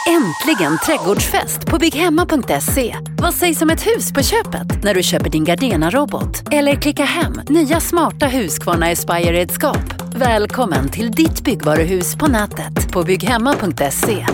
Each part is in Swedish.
Äntligen trädgårdsfest på bygghemma.se. Vad sägs om ett hus på köpet när du köper din Gardena-robot? Eller klicka hem nya smarta Husqvarna Aspire-redskap. Välkommen till ditt byggvaruhus på nätet på bygghemma.se.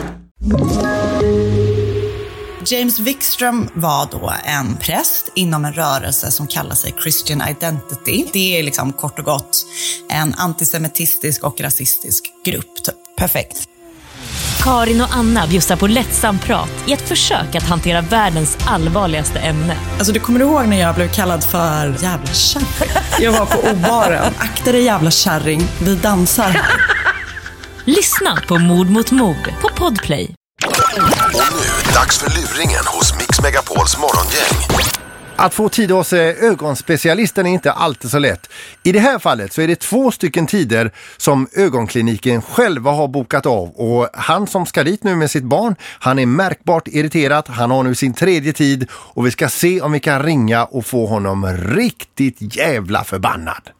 James Wikström var då en präst inom en rörelse som kallar sig Christian Identity. Det är liksom kort och gott en antisemitistisk och rasistisk grupp. Perfekt. Karin och Anna bjussar på lättsam prat i ett försök att hantera världens allvarligaste ämne. Alltså du kommer ihåg när jag blev kallad för jävla kärring? Jag var på obaren. Akta dig jävla kärring, vi dansar. Lyssna på Mord mot mord på Podplay. Och nu, dags för luringen hos Mix Megapols morgongäng. Att få tid hos ögonspecialisten är inte alltid så lätt. I det här fallet så är det 2 stycken tider som ögonkliniken själva har bokat av. Och han som ska dit nu med sitt barn, han är märkbart irriterad. Han har nu sin 3:e tid och vi ska se om vi kan ringa och få honom riktigt jävla förbannad.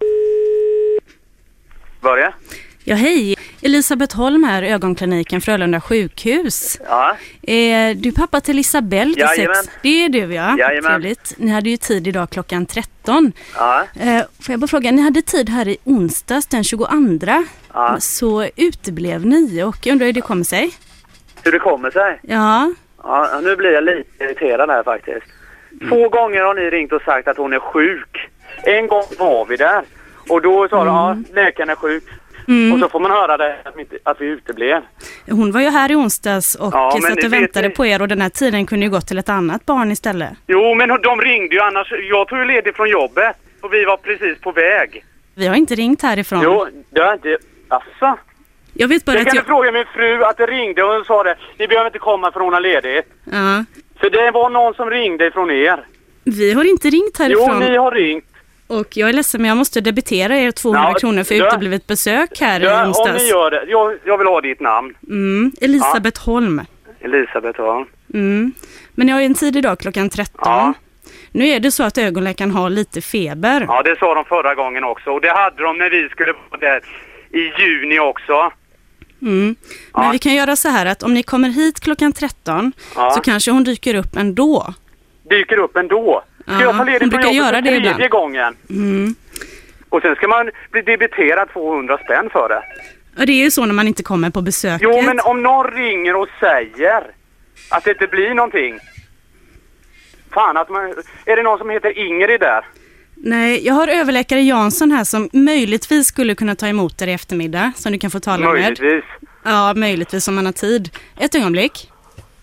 Börja. Ja, hej. Elisabeth Holm här, ögonkliniken Frölunda sjukhus. Ja. Du pappa till Isabelle? Jajamän. Det är du, ja. Jajamän. Trevligt. Ni hade ju tid idag klockan 13. Ja. Får jag bara fråga, ni hade tid här i onsdags den 22. Ja. Så uteblev ni och jag undrar hur det kommer sig? Hur det kommer sig? Ja. Ja, nu blir jag lite irriterad här faktiskt. 2 gånger har ni ringt och sagt att hon är sjuk. En gång var vi där. Och då sa de, ja, läkaren är sjuk. Och så får man höra det att vi uteblev. Hon var ju här i onsdags och Ja, satt och väntade på er och den här tiden kunde ju gå till ett annat barn istället. Jo, men de ringde ju annars. Jag tog ju ledigt från jobbet och vi var precis på väg. Vi har inte ringt härifrån. Jo, det har inte... Asså? Jag vet bara Jag att kan fråga min fru att det ringde och hon sa det. Ni behöver inte komma för hon har ledigt. Ja. För det var någon som ringde från er. Vi har inte ringt härifrån. Jo, ni har ringt. Och jag är ledsen men jag måste debitera er 200 kronor för uteblivet besök här i onsdags. Om ni gör det. Jag vill ha ditt namn. Elisabeth Holm. Elisabeth Holm. Men jag har ju en tid idag klockan 13. Ja. Nu är det så att ögonläkaren har lite feber. Ja, det sa de förra gången också. Och det hade de när vi skulle vara där i juni också. Men vi kan göra så här att om ni kommer hit klockan 13 så kanske hon dyker upp ändå. Dyker upp ändå? Ska jag ta ledigt från jobbet för 3:e gången? Och sen ska man bli debiterad 200 spänn för det. Ja, det är ju så när man inte kommer på besöket. Jo, men om någon ringer och säger att det inte blir någonting. Fan, är det någon som heter Ingrid där? Nej, jag har överläkare Jansson här som möjligtvis skulle kunna ta emot er i eftermiddag. Som du kan få tala möjligtvis. med. Ja, möjligtvis om man har tid. Ett ögonblick.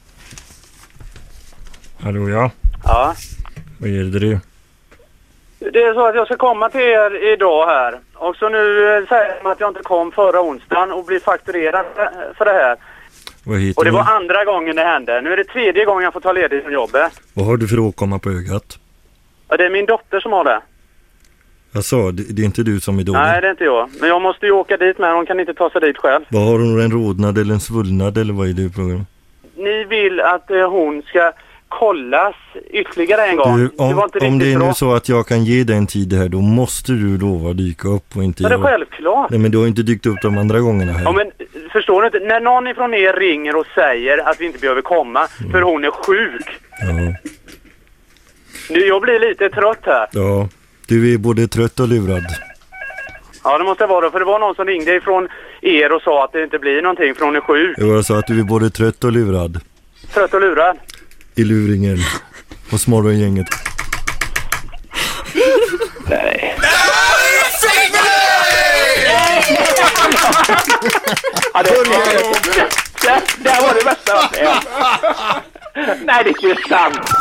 Hallå, ja. Ja. Vad gäller det? Det är så att jag ska komma till er idag här. Och så nu säger de att jag inte kom förra onsdagen och blir fakturerad för det här. Och det var andra gången det hände. Nu är det 3:e gången jag får ta ledigt från jobbet. Vad har du för åkomma på ögat? Ja, det är min dotter som har det. Jag sa, det är inte du som är dålig. Nej, det är inte jag. Men jag måste ju åka dit med. Hon kan inte ta sig dit själv. Vad har hon, en rodnad eller en svullnad eller vad är det i program? Ni vill att hon ska kollas ytterligare en gång. Du, om det är nu så att jag kan ge dig en tid här, då måste du lova dyka upp och inte... Men det är självklart. Nej, men du har inte dykt upp de andra gångerna här. Ja, men förstår du inte? När någon ifrån er ringer och säger att vi inte behöver komma för hon är sjuk. Ja. Nu, jag blir lite trött här. Ja, du är både trött och lurad. Ja, det måste vara det. För det var någon som ringde ifrån er och sa att det inte blir någonting för hon är sjuk. Jag sa att du är både trött och lurad. Trött och lurad? I luringen. Hos morgongänget. Nej. Ja, det var det värsta. Nej, det är inte sant.